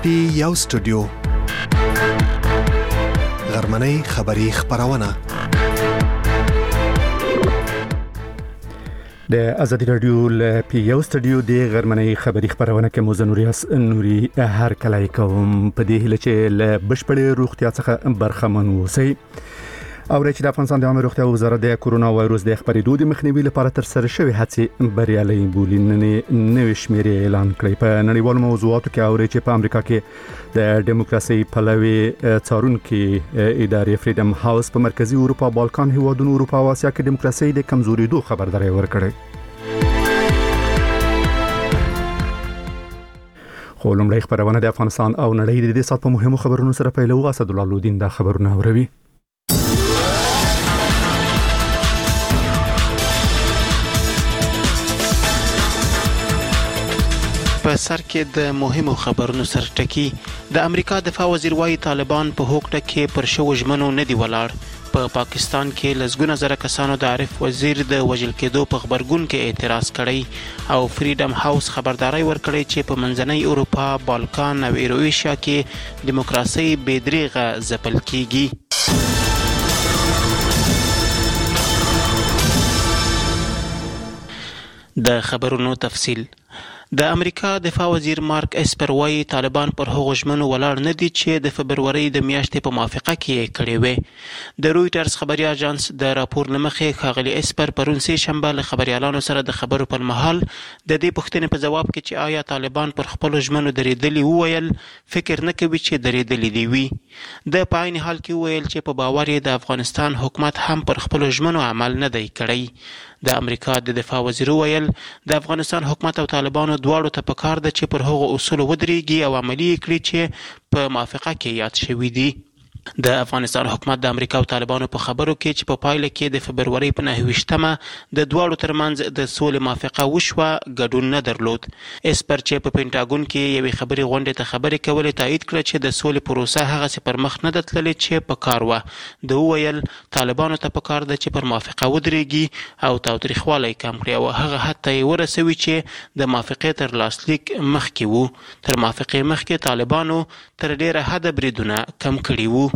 یو سټوډیو غرمنۍ خبری خبرونه د ازادي رادیو ل پی یو سټوډیو د غرمنۍ خبری خبرونه کې نوري هر کله کوم په دې هله چې ل بشپړې روغتیا څخه برخمن اوسئ او د افغانستان د عامه روغتیا وزارت د کورونا وایروس د خپرېدو د مخنیوي لپاره تر سره شوی هڅې بریالي بولي نوې شمیرې اعلان کړې په نړیوالو موضوعاتو کې اوري چې په امریکا کې د دیموکراسي پلوي څارونکو ادارې فریډم هاوس په مرکزی اروپا بالکان هیوادونو اروپا او اسیا کې دیموکراسي د کمزورېدو خبرداري ورکړه خو لومړی خبرونه د افغانستان او نړۍ د دې سات په مهمو خبرونو سره پیلو اسد الله لودین دا خبرونه اوروي په سر کې د مهمو خبرونو سر ټکی د امریکا دفاع وزیر وايي طالبان په هوکړه کې پر شو ژمنو نه دی ولاړ په پاکستان کې لسګونه زره کسانو د عارف وزیر د وژل کېدو په خبرګون کې اعتراض کړی او فریډم هاوس خبرداري ورکړی چې په منځنۍ اروپا بالکان او ایرویشیا کې دیموکراسي بې دریغه ځپل کیږي د خبرونو تفصیل د امریکا دفاع وزیر مارک اسپر وايي طالبان پر هغو ژمنو ولاړ نه دي چې د فبرورۍ د میاشتې په موافقه کې کړې وې د رويټرز خبري اژانس د راپور لمخې ښاغلي اسپر پرون سه شنبه له خبريالانو سره د خبرو پر مهال د دې پوښتنې په جواب کې چې آیا طالبان پر خپل ژمنو درېدلي وویل فکر نه کوي چې درېدلي دي وي د پاین حال کې وویل چې په باور یې د افغانستان حکومت هم پر خپل ژمنو عمل نه دی کړی د امریکا د دفاع وزیر ویل د افغانستان حکومت او طالبانو دواړو ته پکار ده چې پر هغو اصول ودرېږي او عملي کړي چې په موافقه کې یاد شوي دي د افغانستان حکومت د امریکا او طالبانو په خبرو کې چې په پایله کې د فبرورۍ په 9مه د دواړو ترمنځ د سولې موافقه وشوه ګډون نه درلود اسپر چې په پینټاګون کې یوې خبري غونډې ته خبرې کولې تایید کړ چې د سولې پروسه هغه څه پر مخ نه تللې چې په کار و د ویل طالبانو ته په کار ده چې پر موافقه ودرېږي او تاوتریخوالی کم کړي او هغه حتی ورسوي چې د موافقې تر لاسلیک مخکې وو تر موافقې مخکې طالبانو تر ډیره حد بریدونه کم کړي وو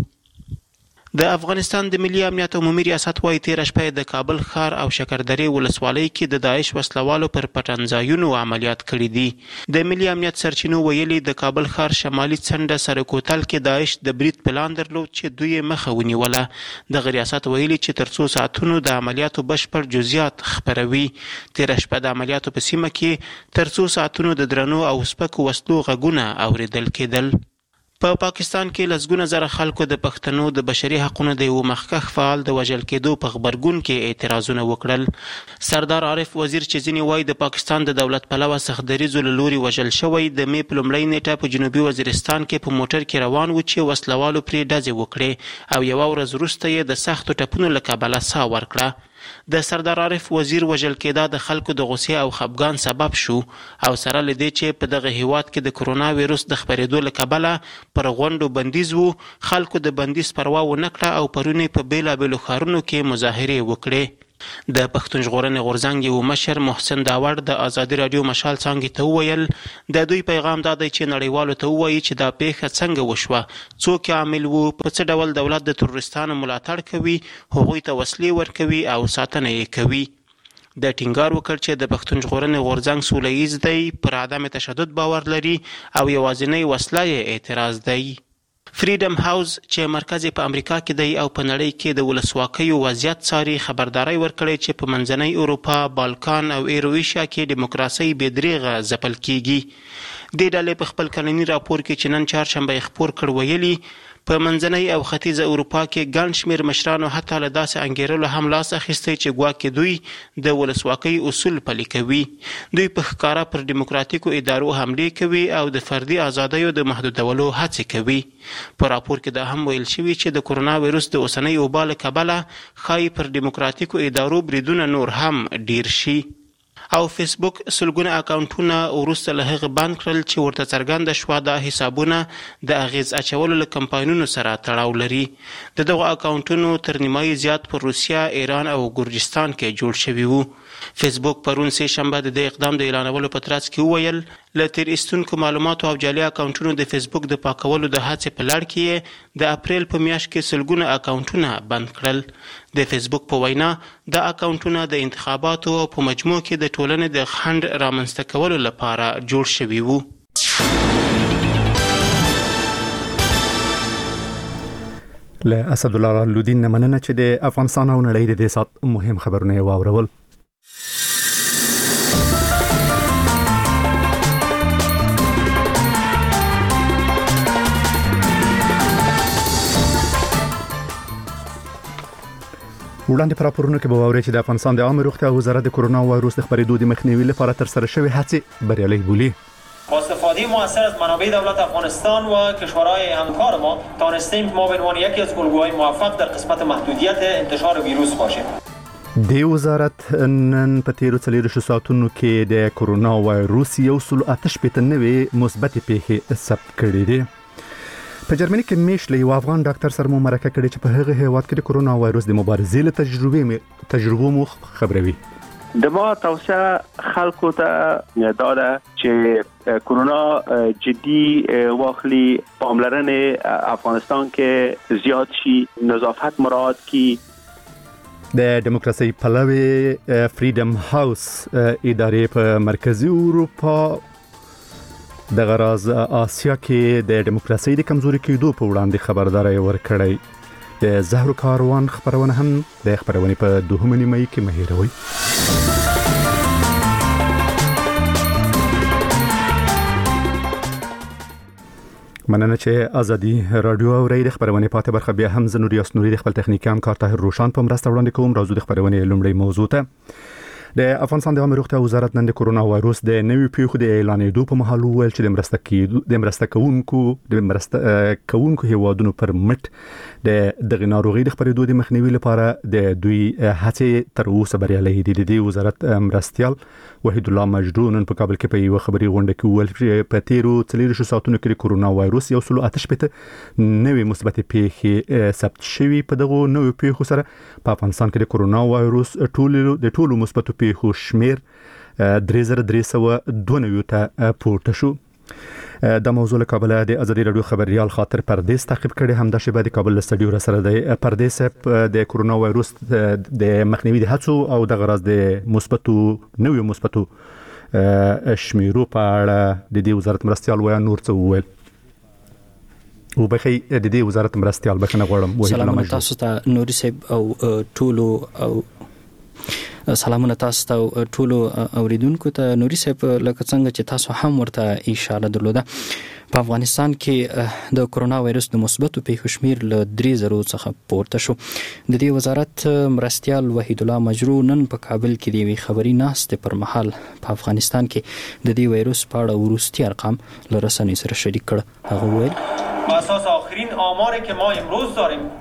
د افغانستان د ملي امنیت عمومي ریاست وايي تیر شپه د کابل ښار او شکردرې ولسوالۍ کې د داعش وسلوالو پر پټنځایونو عملیات کړي دي د ملي امنیت سرچینو ویلي د کابل ښار شمالي څنډه سرکوتل کې داعش د برید پلان درلود چې دوی مخه ونیوله د ریاست ویلي چې تر 2 ساعتونو د عملیاتو بشپړ جزئیات خبروي تیر شپه د عملیاتو په سیمه کې تر 2 ساعتونو د درنو او سپکو وسلو غږونه اوریدل کېدل په پاکستان کې لسګونه زره خلکو د پښتنو د بشري حقوقو د یو مخکښ فعال د وژل کېدو په خبرګون کې اعتراضونه وکړل سردار عارف وزیر چې ځینې وایي د پاکستان د دولت پلوه سختدریزو له لوري وژل شوی د مې په لومړۍ نیټه په جنوبي وزیرستان کې په موټر کې روان و چې وسلوالو پرې ډزې وکړې او یوه ورځ وروسته یې د سختو ټپونو له کبله ساه ورکړه د سردار عارف وزیر وژل کېدا د خلکو د غوسې او خپګان سبب شو او سره له دې چې په دغه هیواد کې د کرونا وایروس د خپرېدو له کبله پر غونډو بندیز وو خلکو د بندیز پروا ونه کړه او پرونی په بیلابېلو ښارونو کې مظاهرې وکړې د پښتون ژغورنې غورځنګ یو مشر محسن داوړ د ازادي رادیو مشال څانګې ته وویل د دوی پیغام دا دی چې نړیوالو ته ووایي چې دا پیښه څنګه وشوه څوک عامل وو په څه ډول دولت د تروریستانو ملاتړ کوي هغوی ته وسلې ورکوي او ساتنه یې کوي د ټینګار وکړ چې د پښتون ژغورنې غورځنګ سوله ییز دی پر عدم تشدد باور لري او یوازینۍ وسله یې اعتراض دی فریډم هاوس چې مرکز په امریکا کې دی او په نړۍ کې د ولسواکۍ وضعیت څاري خبرداري ورکړي چې په منځنۍ اروپا بالکان او ایرویشیا کې دیموکراسي بې دریغه ځپل کیږي د ډلې په خپل کلنی راپور کې چې نن چهارشنبه خبر کړ ویلي په منځنۍ او ختیځه اروپا کې ګڼ شمېر مشرانو حتی له داسې انګېرلو هم لاس اخیستی چې ګواکې دوی د ولسواکۍ اصول پلي کوي دوی په ښکاره پر دیموکراتیکو ادارو حملې کوي او د فردي ازادیو د محدودولو هڅې کوي په راپور کې دا هم ویل شوي چې د کرونا وایروس د اوسنۍ وبا له کبله ښایي پر دیموکراتیکو ادارو بریدونه نور هم ډیر شي او فیسبوک سلګونه اکاونټونه وروسته له هغه بند کړل چې ورته څرګنده شوه دا حسابونه د اغیز اچولو له کمپاینونو سره تړاو لري د دغو اکاونټونو تر نیمایي زیات پر روسیه ایران او ګورجستان کې جوړ شوي وو فیسبوک پرون سه شنبه د اقدام د اعلانولو په ترڅ کې وویل له تیر ایستونکو معلوماتو او جعلي اکاونټونو د فیسبوک د پاکولو د هڅې په لړ کې د اپریل په میاشت کې سلګونه اکاونټونه بند کړل. د فیسبوک په وینا دا اکاونټونه د انتخاباتو په مجموع کې د ټولنې د خنډ رامنځته کولو لپاره جوړ شوي وو. له اسد الله لودین مننه چې د افغانستان او نړۍ د دې سات مهم خبرونه واورول. وړاندې پر راپورونو کې به واورئ چې د افغانستان د عامه روغتیا وزارت د کرونا وایروس د خپرېدو د مخنیوي لپاره ترسره شوې هڅې بریالۍ بولي. با استفاده مؤثر از منابع دولت افغانستان و کشورهای همکار ما توانستیم ما به عنوان یکی از الگوهای موفق در قسمت محدودیت انتشار ویروس باشیم. د وزارت نن په تیرو 24 ساعتونو کې د کرونا وایروس 198 مثبت پیښې ثبت کړې دي. په جرمني کې میش له یو افغان ډاکټر سره مرکه کړې چې په هغه هیواد کې د کرونا وایروس د مبارزې له تجربو مو خبروي. د ما توصیه خلکو ته داده چې کرونا جدي واخلي، پاملرنه افغانستان کې زیات شي، نظافت مراعات کی. د دیموکراسي پلوي فریډم هاوس ادارې په مرکزی اروپا د غراز آسیا کې د دیموکراسي د کمزوري کېدو په وړاندې خبرداري ورکړی. د زهرو کاروان خبرونه هم د خبرونه په 2 مې کې مهیروي. مننه چې ازادي رادیو او ری د خبرونه پاتې برخه بیا هم زنوري اسنوري د خپل تخنیکی همکار طاهر روشان په مرسته وړاندې کوم. راځو د خبرونه لومړی موضوع ته. د افغانستان د عامه روغتیا وزارت نن د کرونا وایروس د نوي پیښو د اعلانېدو په مهال وویل چې د مرسته کوونکو هیوادونو پر مټ د ناروغي د خپرېدو د مخنیوي لپاره د دوی هڅې تر اوسه بریالۍ دي. د وزارت مرستيال وحید الله مجدو نن په کابل کې په یو خبري غونډه کې وویل چې په تیرو 24 ساعتونو کې د کرونا وایروس 198 نوې مثبت پیښې ثبت شوي. په دغه نوې پیښو سره په افغانستان کې د کرونا وایروس ټولو مثبت پیښو شمیر 3392 ته پورته شو. د موضوع له کابل د ازادي رادیو خبريال خاطر پردیس تعقیب کړي. هم د شبه د کابل استډیو را سره د پردیس د کرونا وایروس د مخنیوي د هڅو او د غرض د نوې مثبتو شمیرو په اړه د وزارت مرستيال ویا نور څه وویل. او بخي د دې وزارت مرستيال بخنه غواړم. سلام تاسو ته نوري صاحب او ټولو او سلامونه تاسو ته ټولو اوریدونکو ته. نوري صاحب لکه څنګه چې تاسو هم ورته اشاره درلوده، په افغانستان کې د کرونا وایروس د مثبتو پیښو شمیر له 3000 څخه پورته شو. د دې وزارت مرستيال وحید الله مجرو نن په کابل کې د یوې خبري ناستې پر مهال په افغانستان کې د دې وایروس په اړه وروستي ارقام له رسنیو سره شریک کړ. هغه وویل بر اساس آخرین آماری که ما امروز داریم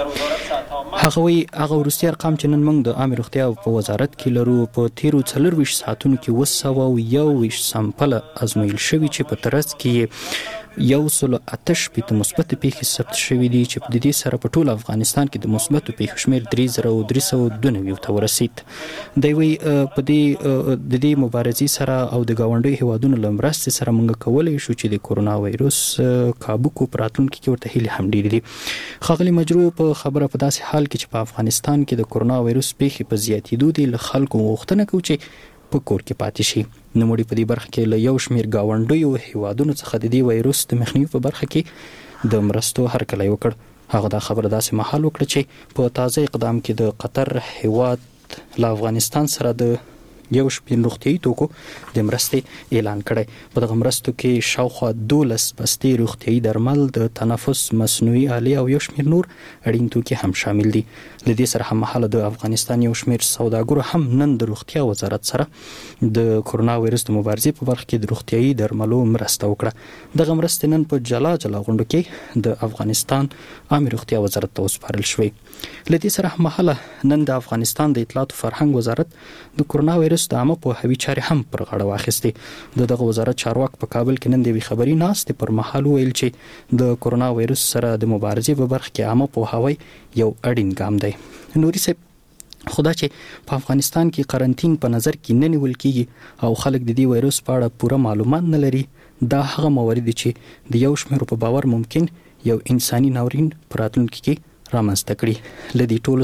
هغه وروستي ارقام چې نن موږ د عامه روغتیا په وزارت کې لرو، په تیرو 24 ساعتونو کې 221 سامپل ازمویل شوي چې په ترڅ کې 108 مثبت پیښې ثبت شوې دي چې د دې سره په ټول افغانستان کې د مثبت پیښو شمیر 3392 ته ورسید. د وی په دې مبارزې سره او د گاونډي هیوادونو لمرستې سره موږ کولای شو چې د کرونا وایروس کابو کو پراتونکو کې ورته هیله هم ډېرې دي. خاغلی مجرو په خبره په داسې حال کې چې په افغانستان کې د کرونا وایروس پیښې په زیاتېدو دي له خلکو غوښتنه کوي چې په کور کې پاتې شي. نوموړي په دې برخه کې له یو شمیر گاونډیو هیوادونو څخه د دې وایروس د مخنیوي په برخه کې د مرستو هرکلی وکړ. هغه دا خبره داسې مهال وکړه چې په تازه اقدام کې د قطر هیواد له افغانستان سره د یو شمیر روغتیايي توکو د مرستې اعلان کړی. په دغه مرستو کې شاوخوا 12 بستې روغتیايي درمل، د تنفس مصنوعي آلې او یو شمیر نور اړین توکي هم شامل دي. له دې سره هم مهاله د افغانستان یو شمیر سوداګرو هم نن د روغتیا وزارت سره د کرونا وایروس د مبارزې په برخه کې د روغتیايي درملو مرسته وکړه. دغه مرستې نن په جلا غونډو کې د افغانستان عامه روغتیا وزارت ته وسپارل شوې. له دې سره هم مهاله نن د افغانستان د اطلاعات او فرهنګ وزارت د کرونا وایروس د عامه پوهاوي چارې هم پر غاړه واخیستې. دغه وزارت چارواک په کابل کې نن د خبري ناستې پر مهال ویل چې د کرونا وایروس سره د مبارزې په برخه کې عامه پوهاوي یو اړین ګام دی. نوري صاحب خدا چې په افغانستان کې قرنټین په نظر کې نه نیول کیږي او خلک د دې وایروس په اړه پوره معلومات نه لري، دا هغه موارد چې د یو شمېر په باور ممکن یو انساني ناورین پر راتلونکي کې رامنځته کړي.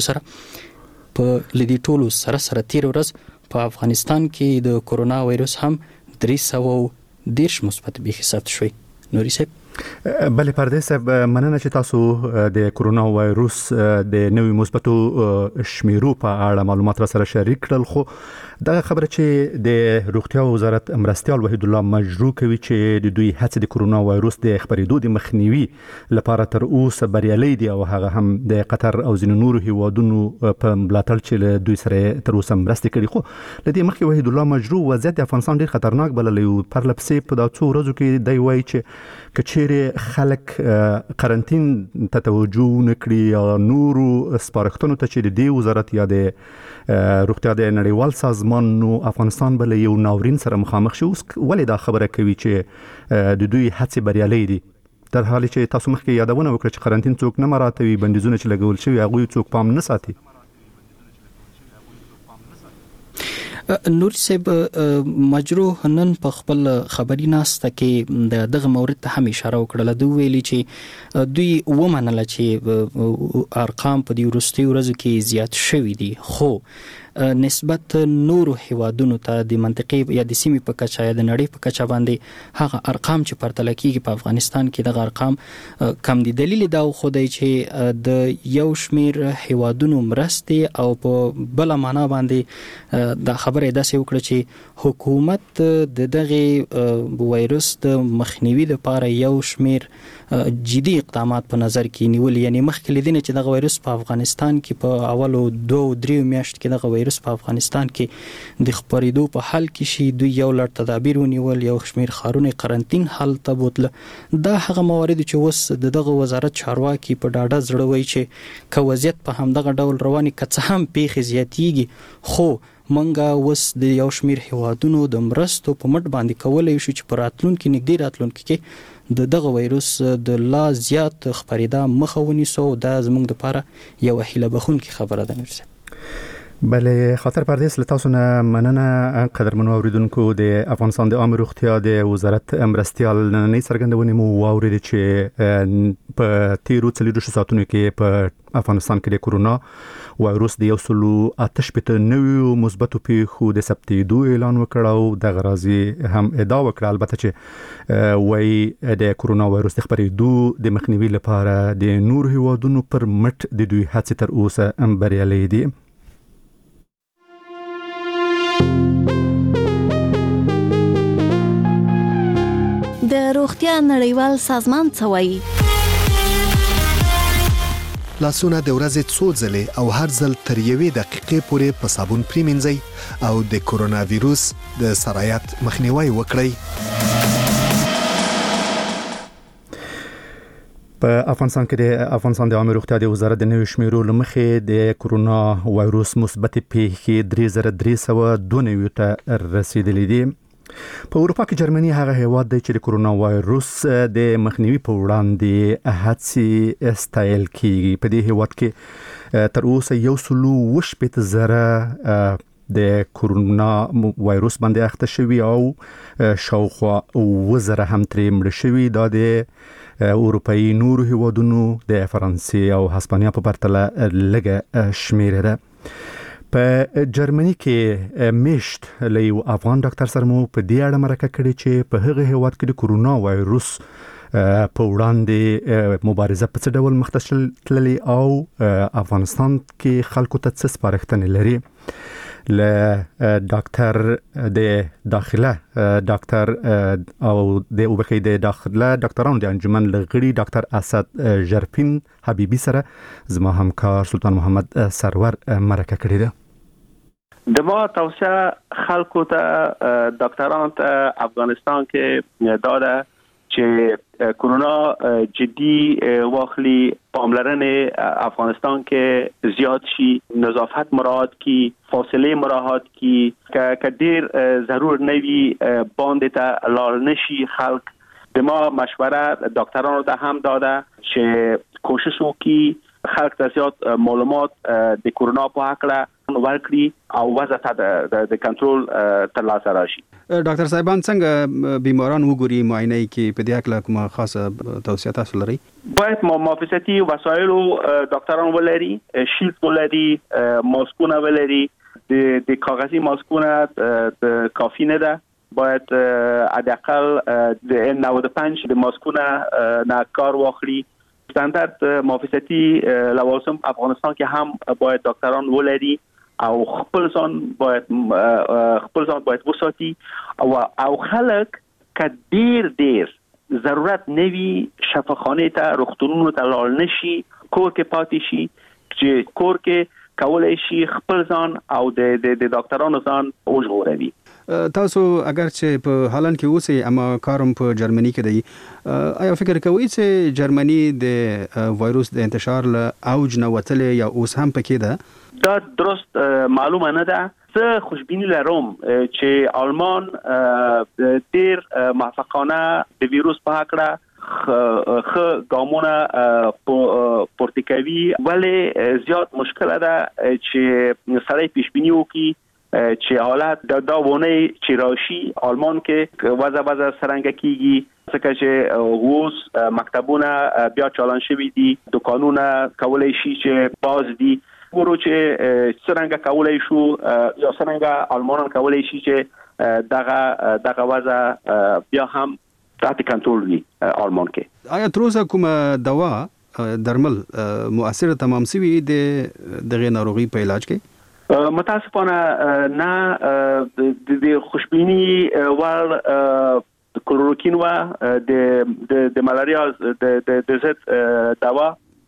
لدی ټولو سره تیر ورځ په افغانستان کې د کورونا وایروس هم 310 مثبت پیښې ثبت شوې. نوري صاحب بلې پردې صاحب، مننه چې تاسو د کورونا وایروس د نوې مثبتو شمیرو په اړه معلومات را سره شریک کړل. خو دا خبره چې د روغتیا وزارت مرستیال وحید الله مجروح کوي چې د دوی هڅې د کورونا وایروس د خپرېدو د مخنیوي لپاره تر اوسه بریالي دي، او هغه هم د قطر او ځینو نورو هیوادونو په ملاتړ چې له دوی سره تر اوسه مرستې کړي. خو لدې مخکې وحید الله مجروح وضعیت د افغانستان ډیر خطرناک بللی او پرلپسې په دا څو ورځو کې دی وایي چې کچېرې خلک قرنټین ته توجه نکړي یا نورو سپارښتنو ته چې د دې وزارت یا د روغتیا د نړیوال سازمان نو افغانستان بل یو ناورین سره مخامخ شي. اوس ولې دا خبره کوي چې د دوی هڅې بریالي دي، در حالی چې تاسو مخکې یادونه وکړه چې قرنټین څوک نه مراعاتوي، بندیزونه چې لګول شوي هغوی څوک پام نه ساتي. نور صاحب مجروح نن په خپل خبري ناسته کې دغه مورد ته هم اشاره وکړه. دوی ویلي چې دوی ومنله چې ارقام په دې وروستي ورځو کې زیات شوي دي، خو نسبت نورو هیوادونو ته د منطقې یا د سیمې په کچه یا د نړۍ په کچه باندې هغه ارقام چې پرتله کیږي په افغانستان کې دغه ارقام کم دي. دلیل دا خو دی چې د یو شمیر هیوادونو مرستې او په بل معنا باندې د خبرې داسې وکړه چې حکومت د دغه وایروس د مخنیوي لپاره یو شمیر جدي اقدامات په نظر کې نیول. یعنی مخکې لیدنه چې دغه وایروس په افغانستان کې په اولو 2-3 میاشتو کې دغه وایروس په افغانستان کې د خپرېدو په حال کې شي، دوی یو لړ تدابیر ونیول، یو شمیر ښارونه قرنټین حالت ته بوتله. دا هغه موارد چې اوس دغه وزارت چارواکي په ډاډه زړه وایي چې که وضعیت په همدغه ډول رواني که څه هم پیښې زیاتېږي، خو منګه اوس د یو شمیر هیوادونو د مرستو په مټ باندې کولای شو چې په راتلونکي نږدې راتلونکي کې دغه وایروس د لا زیات خپرېدا مخه ونیسو. دا زموږ لپاره یو هیله بخونکې خبره ده. نور بله خاطر پردیس لتاسو نه مننه قدرمنو اوریدونکو. د افغانستان د عامه روغتیا د وزارت مرستیال نننۍ څرګندونې مو واورېدې چې په تیرو 24 ساعتونو کې په افغانستان کې د کورونا وایروس د 108 نویو مثبتو پیښو د ثبتېدو اعلان وکړ او د غرازي هم ادعا وکړه، البته چې وایي د کورونا وایروس د خپرېدو د مخنیوي لپاره د نور هیوادونو پر مټ د دوی هڅې تر اوسه بریالي دي. د روغتیا نړیوال سازمان څه وایي؟ لاسونه د ورځې څو ځلې او هر ځل تر 1 دقیقې پورې په صابون پریمنځئ او د کورونا ویروس د سرایت مخنیوي وکړئ. په افغانستان کې د افغانستان د عامه روغتیا د وزارت د نوي شمیرو لمخې د کورونا وایروس مثبت پیښې 3392 ته رسیدلې دي. په اروپا کې جرمني هغه هیواد دی چې د کورونا وایروس د مخنیوي په وړاندې هڅې ستایل کیږي. په دې هیواد کې تر اوسه 180,000 د کورونا وایروس باندې اخته شوي او شاوخوا 1000 هم ترې مړه شوي. دا د اروپایي نورو هیوادونو د فرانسې او هسپانیا په پرتله لږه شمیره ده. په جرمني کې میشت له یو افغان ډاکټر سره مو په دې اړه مرکه کړې چې په هغه هیواد کې د کورونا وایروس په وړاندې مبارزه په څه ډول مخ ته تللې او افغانستان کې خلکو ته څه سپارښتنې لري. له ډاکټر د داخله ډاکټر او د وبخې د داخله ډاکټرانو د انجمن لغړي ډاکټر اسد ژرفین حبیبي سره زما همکار سلطان محمد سرور مرکه کړې ده. د ما توصیه خلکو ته ډاکټرانو ته افغانستان کې داده چې کورونا جدي واخلي، پاملرنه افغانستان کې زیات شي، نظافت مراعات کی، فاصله مراعات کی، که ډیر ضرور نوي باندې ته لاړ نشي. خلک د ما مشوره ډاکټرانو ته هم داده چې کوشش وکړي خلک ته زیات معلومات د کورونا په اړه ورکړي او وضع ته د کنټرول تر لاسه راشي. ډاکټر صاحبان څنګه بیماران وګوري معاینه کې په دې اړه کومه خاصه توصیه تاسو لري؟ باید محافظتي وسایل ډاکټران ولري، شیلد ولري، ماسکونه ولري. د کاغذي ماسکونه کافی نه ده، باید حداقل د 95 د ماسکونه نه کار واخلي. استاندارد محافظتي لوازم افغانستان کې هم باید ډاکټران ولري او خپل ځان باید وساتي او خلک که ډیر ضرورت نوي شفاخانه ته روغتونونو ته لاړ نشي، کور کې پاتې شي، چې کور کې کولای شي خپل ځان او د ډاکټرانو ځان وژغوري. تاسو اگر چې په هالند کې اوسئ اما کارم په جرمني کې دی، آیا فکر کوئ چې جرمني د وایروس د انتشار له اوج نه وتلې یا اوس هم پکې ده؟ دا درست معلومه نه ده. زه خوشبینی لرم چې آلمان ډیر موفقانه د ویروس په هکله خ ګامونه پورته کوي، ولی زیات مشکل ده چې سړی پیشبینی وکړي چې حالت دا ونه چې راشي آلمان کې وضع سرنګ کیږي، ځکه چې اوس مکتبونه بیا چالان شوي دي، دکانونه کولای شي چې باز دي. ورو چې څنګه کولای شو یا څنګه آلمانان کولای شي چې دغه وضع بیا هم تحت کنټرول وي آلمان کې. آیا تر اوسه کومه دوا درمل مؤثر تمام شوی دغه ناروغي په علاج کې؟ متاسفانه نه. د خوشبینی ور کلوروکین و د ملاریا د ضد دوا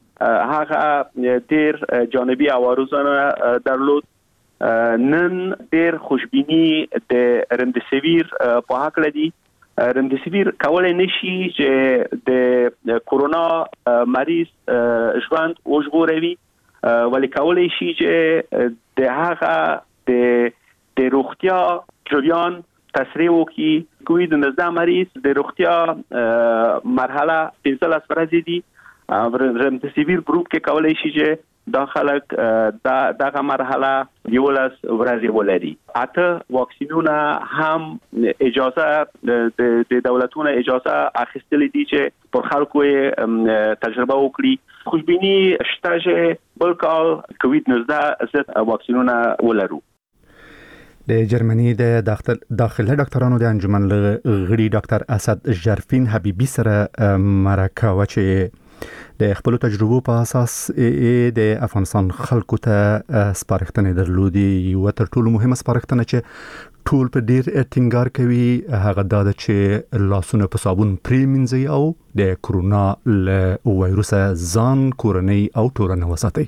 هغه ډیر جانبي عوارضونه درلود. نن ډیر خوشبینی د رمدیسیویر په حق لدی. رمدیسیویر کولای نشي چې د کورونا مریض ژوند وژغوري، ولی کولای شي چې د هغه د روغتیا جریان تسریع وکړي. کووید 19 مریض د روغتیا مرحله 15 ورځې دي، رمدیسیویر ګروپ کې کولای شي چې داخلك دغه مرحله 11 ورځې ولري. اته واکسینونه هم اجازه د دولتونو اجازه اخیستلې دي چې پر خلکو تجربه وکړي. خوشبینی شته چې بل کال کووید 19 ضد واکسینونه ولرو. د جرمني د داخله ډاکټرانو د انجمن غړي ډاکټر اسد ژرفین حبیبي سره مرکه وچه د خپل تجربو په اساس د افغانستان خلکو ته سپارښتنې درلودي. یو تر ټولو مهمه سپارښتنه چې ټول په ډیر ټینګار کوي هغه دا ده چې لاسونه په صابون پریمنځي او د کرونا له وایروس ځان کورنۍ او ټولنه وساتي.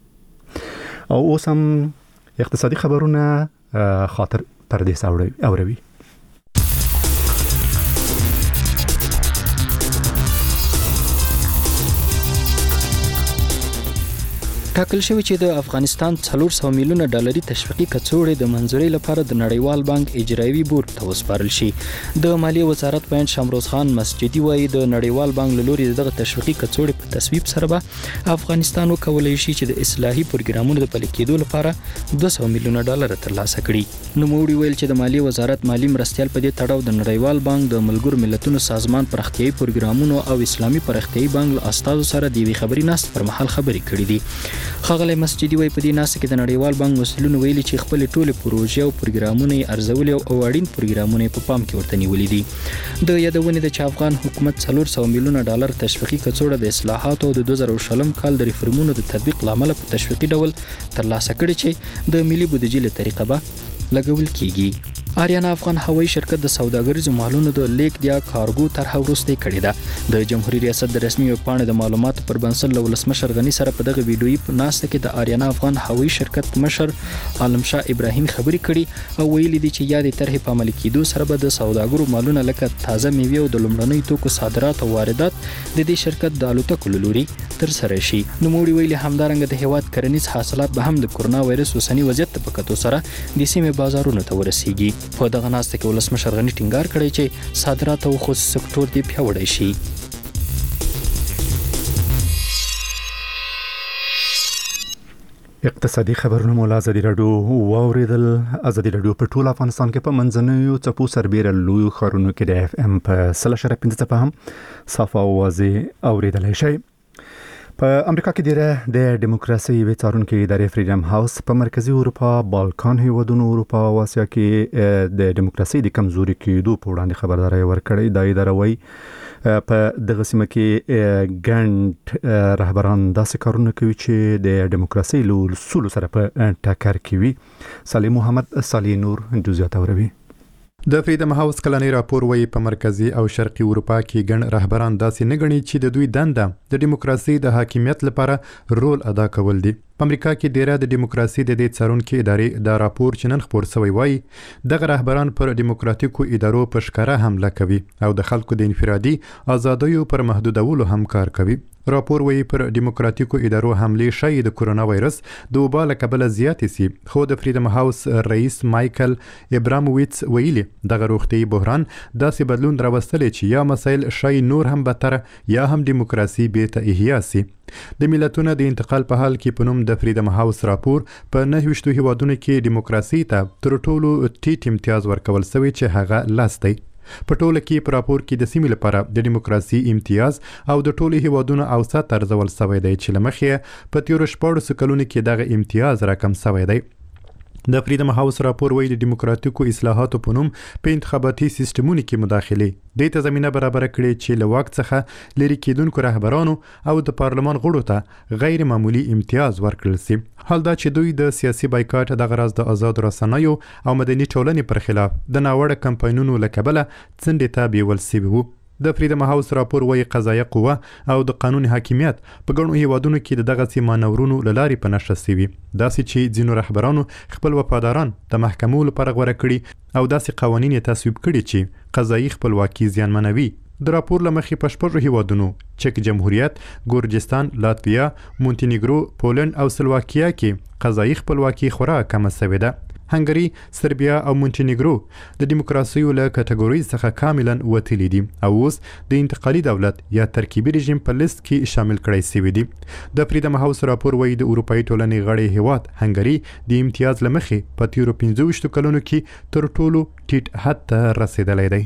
او اوس هم اقتصادي خبرونه خاطر پردیس اوروي. ټاکل شوی چې د افغانستان 400 میلیونه ډالري تشویقي کڅوړې د منځوري لپاره د نړیوال بانک اجرایي بورډ ته وسپارل شي. د مالیې وزارت پاین شمروز خان مسجدي وایي د نړیوال بانک له لوري دغه تشویقي کڅوړې په تصویب سره به افغانستان وکولای شي چې د اصلاحي پروګرامونو د پلي کېدو لپاره 200 میلیونه ډالر ترلاسه کړي. نو موږ ویل چې د مالیې وزارت مالی مرستيال په دې تړاو د نړیوال بانک د ملګرو ملتونو سازمان پرختیايي پروګرامونو او اسلامي پرختیايي بانک له استادو سره د خبري ناست پر مهال خبرې کړې دي. خغلی مسجدي وای په دې ناس کې د نړیوال بانک مسؤلینو ویلي چې خپل ټوله پروژې او پروګرامونه ارزولي او اړین پروګرامونه په پام کې ورته نیولې دي. د یادونه د افغان حکومت 400 میلیونه ډالر تشویقي کڅوړه د اصلاحاتو د 2020 کال د ریفورمونو د تطبیق لامل په تشویقي ډول ترلاسه کړي چې د ملي بودیجې له طریقه به لګول کیږي. آریانا افغان هوایي شرکت د سوداګریزو مالونو د لیک یا کارګو طرح وروسته کړې ده. د جمهوریت ریاست د رسمي ویبپاڼې د معلوماتو پر بنسټ له ولسمشر غنی سره په دغه ویډیويي په ناسته کې د آریانا افغان هوایي شرکت مشر عالم شاه ابراهیم خبرې کړي او ویلي دي چې یادې طرحې په عملي کېدو سره به د سوداګرو مالونه لکه تازه میوه او د لومړنیو توکو صادرات او واردات د دې شرکت د الوتکو لوري تر سره شي. نو موږ ویلي همدارنګه د هیواد کرنیز حاصلات به هم د کورونا وایرس اوسنی وضعیت په کتو سره د سیمې بازارونو ته ورسیږي. په دغه ناسته کې ولسمشر غنی ټینګار کړی چې صادرات او خصوصي سکتور دی پیاوړی شي. اقتصادي خبرونه مولا ازادي رادیو واوریدل. ازادي رادیو په ټول افغانستان کې په منځنوي چپو سربېره لوی خارونو کې د اف ام په 3.15 هم صافه اوازې اوریدلای شي. په امریکا کې د دیموکراسي وچارونکو ادارې فریډم هاوس په مرکزی اروپا، بالکان هیوادونو، اروپا او اسیا کې د دیموکراسي د کمزوري کېدو په وړاندې خبرداري ورکړې. دا اداره وایي په دغه سیمه کې ګڼ رهبران داسې کارونه کوي چې د دیموکراسي له اصولو سره په ټکر کې وي. صالح محمد صالح نور جزئیات اوروي. د فریډم هاوس کلنی راپور وایي په مرکزی او شرقي اروپا کې ګڼ رهبران داسې نه ګڼي چې د دوی دنده د دیموکراسي د حاکمیت لپاره رول ادا کول دي. په امریکا کې ډیره د دیموکراسي د دې څارونکو ادارې دا راپور چې نن خبر شوی وایي دغه رهبران پر دیموکراتیکو ادارو په ښکاره حمله کوي او د خلکو د انفرادي ازادیو پر محدودولو هم کار کوي. راپور وایي پر دیموکراتیکو ادارو حمله شاید د کرونا وایرس د وبا له کبله زیاتې سي، خو د فریډم هاوس رئیس مایکل ابراموویټس ویلي دغه روغتیايي بحران داسې بدلون راوستلی چې یا مسایل شاید نور هم بدتر یا هم دیموکراسي بیرته احیا سي. د ملتونو د انتقال په حال کې په نوم د فریډم هاوس راپور په 29 هیوادونو کې دیموکراسي ته تر ټولو ټیټ امتیاز ورکول شوی چې هغه لاس دی. په ټوله کې په راپور کې د سیمې لپاره د دیموکراسي امتیاز او د ټولو هیوادونو اوسط ارزول شوی دی چې لمخې په تیرو 14 کلونو کې دغه امتیاز راکم شوی دی. د فریډم هاوس راپور وایي د دیموکراتیکو اصلاحاتو په نوم په انتخاباتي سیستمونو کې مداخله د ته زمينه برابر کړي چې له واک څخه لري کېدونکو رهبرانو او د پارلمان غړو ته غیر معمولی امتیاز ورکړل شي. حال دا چې دوی د سیاسي بایکاټ د غرض د آزاد رسنیو او مدني ټولنې پر خلاف د ناوړه کمپاینونو لکبله څنډې ته بیول شوی وو. د فریډم هاوس راپور وایي قضایه قوه او د قانون حاکمیت په ګڼو هیوادونو کې دغه مانورونو لاري په نشه شوي، داسې چې ځینو رهبرانو خپل وفاداران د محکمو لپاره غوړه کړي او داسې قوانین تصویب کړي چې قضایي خپلواکي زیانمنوي. د راپور لمخې په 6 هیوادونو چک جمهوریت، ګورجستان، لاتویا، مونټینیګرو، پولند او سلواکیا کې قضایي خپلواکي خورا کمه شوې ده. هنګری، سربیا او مونټینیګرو د دیموکراسي له کټګوري څخه کاملا وتلی دي او اوس د انتقالي دولت یا ترکیبي رژیم په لیست کې شامل کړای شوی دي. د فریډم هاوس راپور وایي د اروپאי ټولنې غړي هیواد هنګری د امتیاز لمخې په تیرو 15 کلونو کې تر ټولو ټیټ حد ته رسیدلی دی.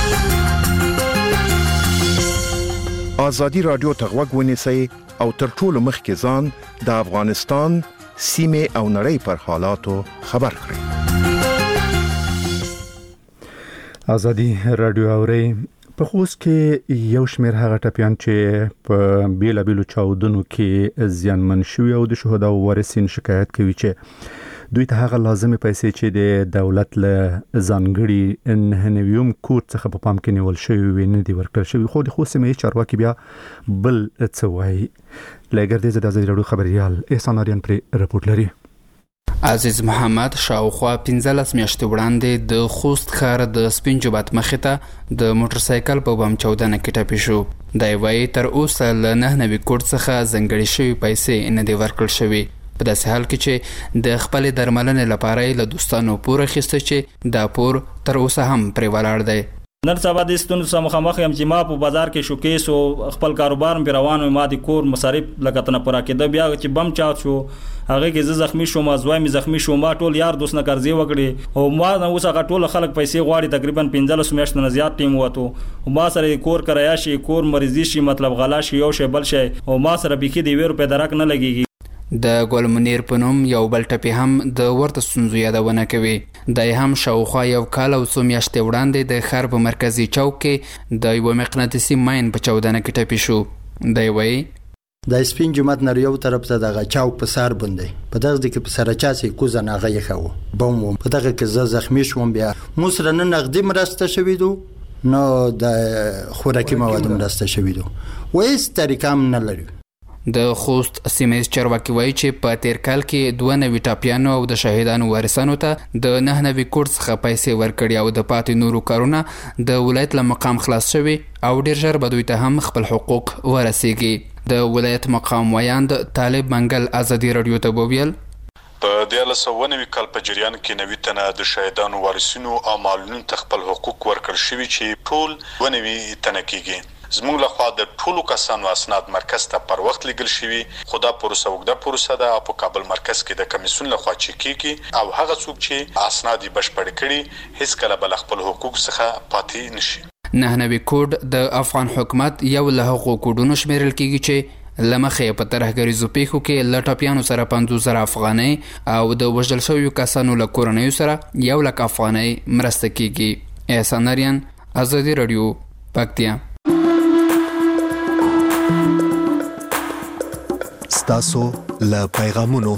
ازادي رادیو ته غوږ ونیسئ او تر ټولو مخکې ځان د افغانستان سیمه او نړۍ پر حالاتو خبر کړئ. ازادي رادیو اوري په خوست کې یو شمېر هغه ټپیان چې په بیلابیلو چاودنو کې زیانمن شوي او د شهدا او وارثین شکایت کوي چې دوی ته هغه لازمي پیسې چې د دولت له ځانګړي نهنویوم کوټ څخه په پام کې نیول شوی وي نه دي ورکړل شوی. خو د خوست سیمې چارواکي بیا بل څه وایي. لګردې د ازادي رادیو خبريال احسان اریان پر رپورټ لري. عزیز محمد شاوخوا 15 میاشتې وړاندې د خوست ښار د سپین جوبات مخې ته د موټر سایکل په بم چاودنه کې ټپي شو. دا وایي تر اوسه له 99 کوټ څخه ځانګړي شوی پیسې نه دي ورکړل شوی. په داسې حال کې چې د خپل درملنې لپاره له دوستانو پور اخیسته چې دا پور تر اوسه هم پرې ولاړ دی. نن سبا د ستونزو سره مخامخ یم چې ما په بازار کې شوکیس او خپل کاروبار په روانو ما د کور مصارف لګتنه پوره کېده. بیا چې بم چاود شو هغه کې زه زخمی شوم، ازوای می زخمی شوم، ما ټول یار دوست نه قرضې وکړي او ما نو اوس هغه ټول خلک پیسې غواړي. تقریبا 15 میاشتې نه زیات ټیم وته او ما سره کور کریا شي، کور مریضي شي، مطلب غلا شي، یو شی بل شي او ما سره بيخي دی 2 روپے درک نه لګيږي. د ګل منیر په نوم یو بل ټپي هم د ورته ستونزو یادونه کوي. د هم شاوخوا یو کال او څو میاشتې وړاندې د ښار په مرکزي چوک کې د یو مقناطیسي ماین په چاودنه کې ټپي شو. دی وایي د سپین جومات نه یو طرف ته دغه چوک په سر باندې په دغه کې په سره چاسي کوزه نه غي خو بم په دغه کې زه زخمی شوم. بیا مو سره نه نقدي مرسته شوې دو نو د خوراکي مواد مرسته شوې دو وایي طریقام نه لري. د خوست سیمه چارواکي وایي چې په تیر کال کې 92 ټاپیانو او د شهیدانو وارثانو ته د 99 کوټ څخه پیسې ورکړي او د پاتې نورو کارونه د ولایت له مقام خلاص شوي او ډیر ژر به دوی ته هم خپل حقوق ورسیږي. د ولایت مقام ویاند طالب منګل ازادي رادیو ته وویل په 1990 کال په جریان کې 90 تنه د شهیدانو وارثینو او معلولینو ته خپل حقوق ورکړل شوي چې ټول 92 تنه کېږي. زموږ له خوا د ټولو کسانو اسناد مرکز ته پر وخت لګل شوي، خو دا پروسه اوږده پروسه ده او په کابل مرکز کې د کمیسیون له خوا چک کیږي او هغه څوک چې اسناد یې بشپړ کړي هیڅ کله بل خپل حقوق څخه پاتې نشي. 9 کوډ د افغان حکومت یو له حقوق کوډونو شمیرل کیږي چې لمخې په ترهګریزو پیښو کې له ټاپیانو سره 50,000 افغانۍ او د وژل شویو کسانو له کورنیو سره 1,00,000 افغانۍ مرسته کیږي. احسان اریان، ازادي رادیو، پکتیا. ستاسو له پیغامونو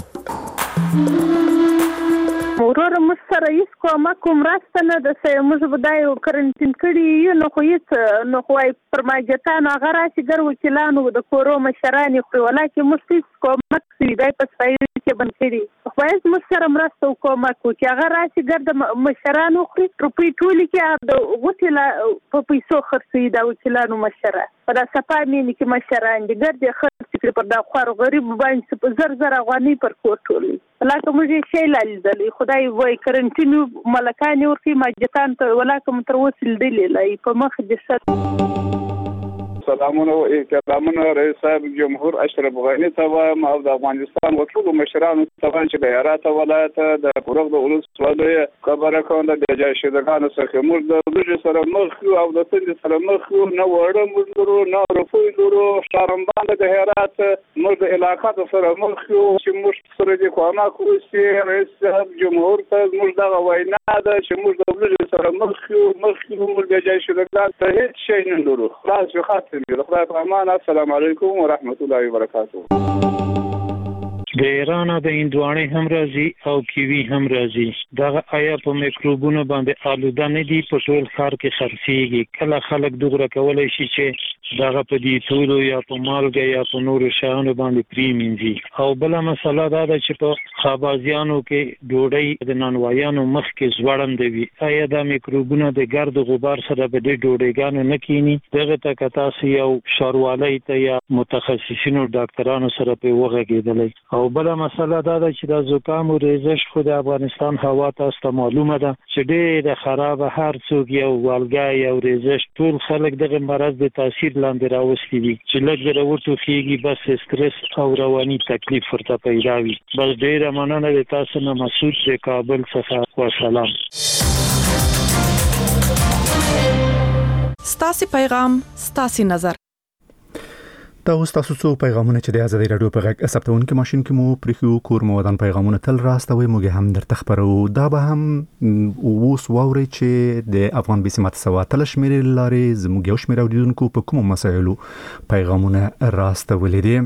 ورور مستر ایس کومک مرسته نه د سیمز بدایو کرنټین کړي یو نو خو هیڅ نو خو پرماجتان هغه راشي ګر وکیلانو د کورو مشرانی خو ولکه مستر کومک سیدای په سپایو کې بن کړي خو هیڅ مستر مرسته کومک کوي هغه راشي ګر د مشرانو خو روپی ټولي کې د وکیل په پیسو خرڅي د وکیلانو مشره په دا صفامینی کې مشران دي ګر د خرڅ پر دا خور غریب باندې په زر افغاني پر کوټولي ولکه موږ شي لالیدل خدای وای کرنټینو ملکان ورکی ماجتان ته ولکه متروسل دی لای په مخ د ست سلامونه او احترامونه رئیس صاحب جمهور اشرف غنی ته او د افغانستان وکیل مشرانو ته چې د هرات ولایت د پروغ د اولس ولایت خبره کوم د جایشدګانو څخه موږ د لږ سره مخ او د سند سره مخ نه وړه موږ نه رفوی درو شارمبان د هرات موږ د علاقات سره مخ چې موږ سره د کومه کوسي رئیس صاحب جمهور ته موږ د وینا ده چې موږ د لږ سره مخ موږ د جایشدګان ته هیڅ شي نه لرو. خلاص خاطر خدای په امان. السلام علیکم ورحمت الله وبرکاته. د ایران د هندوانې هم راځي او کیوي هم راځي. دا آیا په میکروبونو باندې آلوده نه دي په ټول ښار کې خرڅيږي؟ کله خلک دغه کولای شي چې دغه په دې ټولو یا په مالګه یا په نورو شیانو باندې پریمینځي. او بل مسله دا ده چې په خابازیانو کې ډوډۍ د نانوایانو مخ کې زوړند وي. آیا دا میکروبونه د ګرد غبار سره په دې ډوډۍ نه کینی؟ دغه ته تاسو یو شاروالۍ ته یا متخصصینو ډاکټرانو سره په وغږیدل. او بل مسله دا ده چې د زکام او ریزش خو د افغانستان هوا تاسو معلومه ده چې ډېر خراب هر څوک یو والګای او ریزش ټول خلک دغه مرض د تاثیر لاندې راوستي دي چې لږ راوټو کېږي بس سټرس او رواني تکلیف ورته پیدا وي. بس ډېر مننه د تاسو نه مسعود د کابل څخه. والسلام. ستاسو پیغام ستاسو نظر. دا اوس تاسو څو پیغامونه چې د ازادي رادیو په غږ ثبتونکو ماشين کې مو پرخیو کور مو ودان پیغامونه تل راستوي موږ هم درته خبرو. دا به هم اوس واوري چې د افغان بسمت سوا تل شمیرې لارې زموږ یو شمیر اوریدونکو په کوم مسایلو پیغامونه راستولې دي.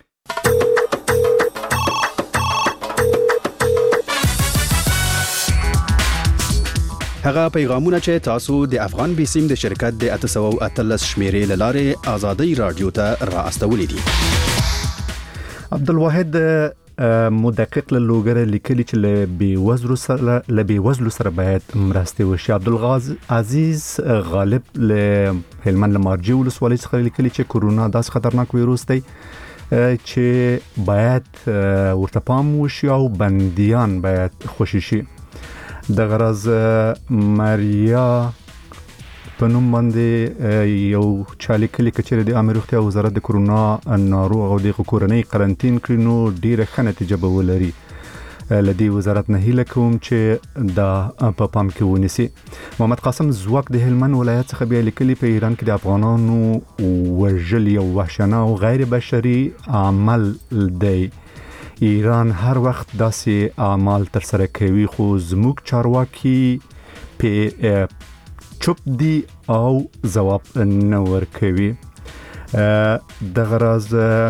هغه پیغامونه چې تاسو د افغان بسم د شرکت د 813 شمیرې لاره آزادي رادیو ته را استولې دي. عبدالواحد مدقق له لوګره لیکلي چې له بيوزلو سره باید مرسته وشي. عبدالعزیز غالب له هلمند لمارجی ولسوالۍ څخه لیکلي چې کورونا داس خطرناک وایروس دی چې باید ورته پام وشي او بنديان باید خوشي شي. د غرض ماریا په نوم باندې یو چالي کلی کچره د امیر روغتیا وزارت د کورونا ناروغ او د کورنۍ قرنټین کړي نو ډیره ښه نتیجه به ولري. لدی وزارت نه هیله کوم چې دا په پام کې ونیسي. محمد قاسم زواک د هلمند ولایت څخه بیا لیکلي په ایران کې د افغانانو وژل یو وحشیانه او غیر بشري عمل دی. ایران هر وخت داسې اعمال تر سره کوي خو زموږ چارواکي په چوپ دي او جواب نه ورکوي. د غرض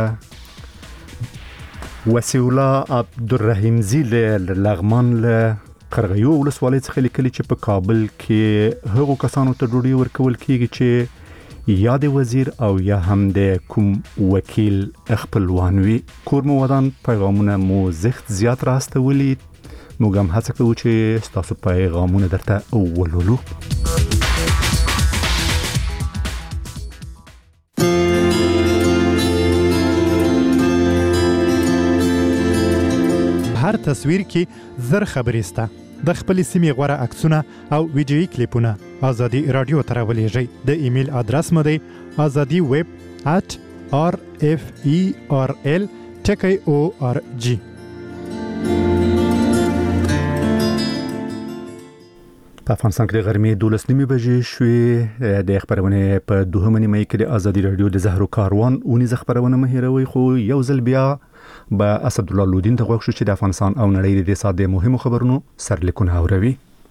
وسیولا عبدالرحیم زیل لغمان له قرغیو ولسوالۍ څخه لیکلي چې په کابل کې هغو کسانو ته ډوډۍ ورکول کیږي چې یا د وزیر او یا هم د کوم وکیل خپلوان وي. کور مو ودان پیغامونه مو زخت زیات راستولي. موږ هم هڅه کوو چې تاسو پیغامونه درته ولولو. هر تصویر کې زر خبرې سته. د خپل سیمې غوړه عکسونه او ویډیويي کلیپونه ازادي رادیو ته راولېږئ. د ایمیل ادرس مو دی azadi@rferl.org. په افغانستان کې د غرمې 12 بجې شوې. د خبرونه په 2 مې کې د ازادي رادیو د زهرو کاروان اونیز خبرونه مهیروي خو یو ځل بیا با اسد الله لودین ته غوښتل چې د افغانستان او نړۍ د ساده مهمو خبرونو سرلیکونه اوروي.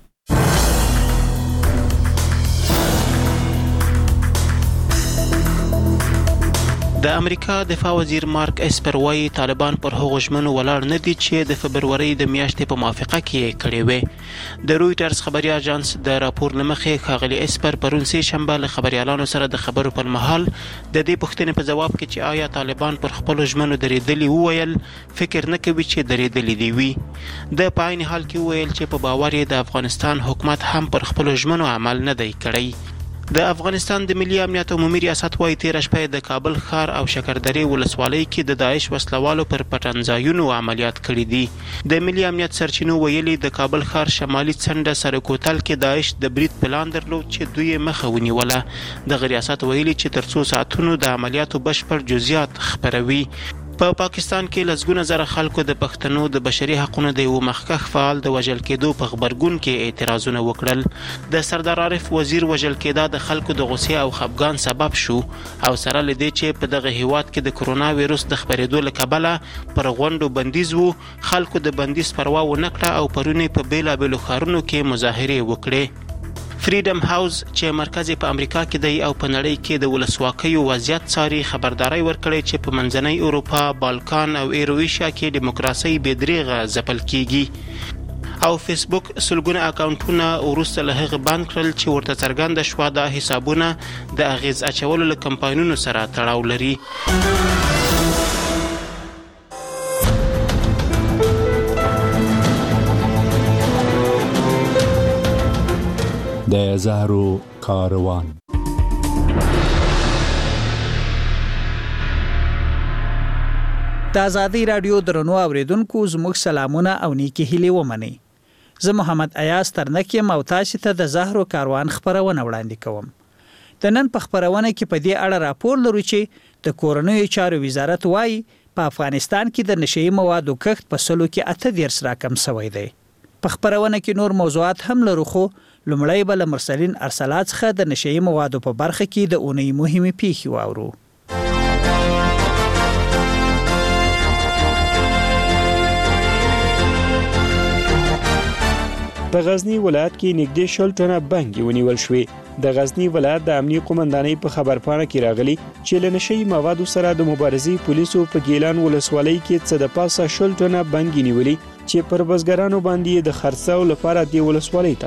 د امریکا دفاع وزیر مارک اسپر وايي طالبان پر هغو ژمنو ولاړ نه دي چې د فبرورۍ د میاشتې په موافقه کې کړې وې. د رويټرز خبري اژانس د راپور لمخې ښاغلي اسپر پرون سه شنبه له خبريالانو سره د خبرو پر مهال د دې پوښتنې په جواب کې چې آیا طالبان پر خپل ژمنو درېدلي وویل فکر نه کوي چې درېدلي دی وي. د پاین حال کې ویل چې په باور د افغانستان حکومت هم پر خپل ژمنو عمل نه دی کړی. د افغانستان د ملي امنیت عمومي ریاست وايي 13 شپه د کابل ښار او شکردرې ولسوالۍ کې د داعش وسلوالو پر پټنځایونو عملیات کړي دي. د ملي امنیت سرچینو ویلي د کابل ښار شمالي څنډه سرکوتل کې داعش د برید پلان درلود چې دوی مخه ونیوله. د ریاست ویلي چې تر 2 ساعتونو د عملیاتو بشپړ جزئیات خبروي. په پاکستان کې لسګونه زره خلکو د پښتنو د بشري حقوقو د یو مخکښ فعال د وژل کېدو په خبرګون کې اعتراضونه وکړل. د سردار عارف وزیر وژل کېدا د خلکو د غوسې او خپګان سبب شو او سره لدې چې په دغه هیواد کې د کرونا وایروس د خبرېدو له کبله پر غونډو بندیز وو. خلکو د بندیز پروا ونه کړه او پرونی په بیلابېلو ښارونو کې مظاهرې وکړې. فریډم هاوس چې مرکز په امریکا کې دی او په نړۍ کې د ولسواکۍ وضعیت څاري خبرداري ورکړي چې په منځنۍ اروپا، بالکان او ایرویشیا کې دیموکراسي بېدریغه ځپل کیږي. او فیسبوک سلګونه اکاونټونه وروسته له هغه بند کړل چې ورته څرګنده شوه دا حسابونه د اغیز اچولو له کمپاینونو سره تړاو لري. د زهرو کاروان. د ازادي رادیو درنو اوریدونکو زموږ سلامونه او نیکی هیلې ومني. زه محمد ایاز ترنکیم او تاسو ته د زهرو کاروان خبرونه وړاندې کوم. د نن په خبرونه کې په دې اړه راپور لرو چې د کورنیو چارو وزارت وايي په افغانستان کې د نشئی موادو کښت په سلو کې 8 راکم شوی دی. په خبرونه کې نور موضوعات هم لرو خو لومړی بل مرسلین ارسلات څخه د نشئی موادو په برخه کې د اونۍ مهمه پیښې واورو. په غزنی ولایت کې نږدې 10 ټنه بنګي ونیول شوې. د غزنی ولایت د امنیه قومندانۍ په خبرپاڼه کې راغلي چې له نشئی موادو سره د مبارزې پولیسو په ګیلان ولسوالۍ کې څه د پاسه 10 ټنه بنګي نیولې چې پر بزګرانو باندې د خرڅلاو لپاره د ولسوالۍ ته